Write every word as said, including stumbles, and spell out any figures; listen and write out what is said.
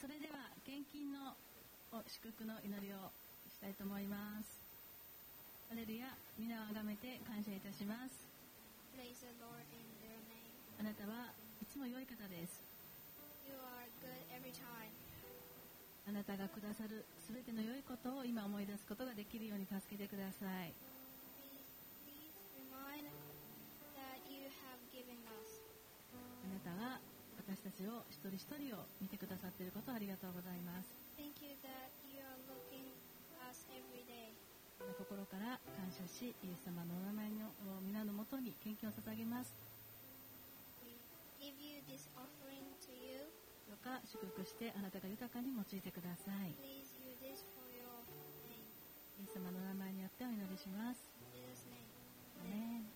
それでは献金の祝福の祈りをしたいと思います。ハレルヤ、皆をあがめて感謝いたします。 Praise the Lord in their name. あなたはいつも良い方です。 You are good every time. あなたがくださるすべての良いことを今思い出すことができるように助けてください。 Please, please remind that you have given us. あなたが私たちを一人一人を見てくださっていることをありがとうございます。 Thank you that you are looking us every day. 心から感謝し、イエス様のお名前の皆のもとに献金を捧げます。 We give you this offering to you. どうか祝福してあなたが豊かに用いてください。 Please use this for your name. イエス様のお名前によってお祈りします。 In Jesus' name. アーメン。